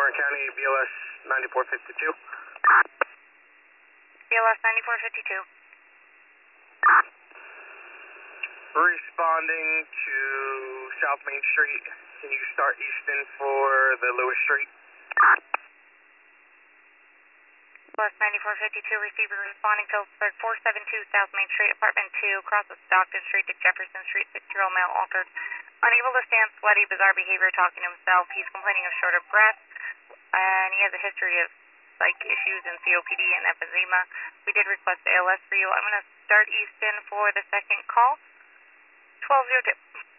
Warren County, BLS 9452. BLS 9452. Responding to South Main Street. Can you start Easton for the Lewis Street? BLS 9452, receiver responding to 472 South Main Street, apartment 2, crosses Stockton Street to Jefferson Street, 6-year-old male altered. Unable to stand, sweaty, bizarre behavior, talking to himself. He's complaining of short of breath, and he has a history of psych issues and COPD and emphysema. We did request ALS for you. I'm going to start Easton for the second call. 1202.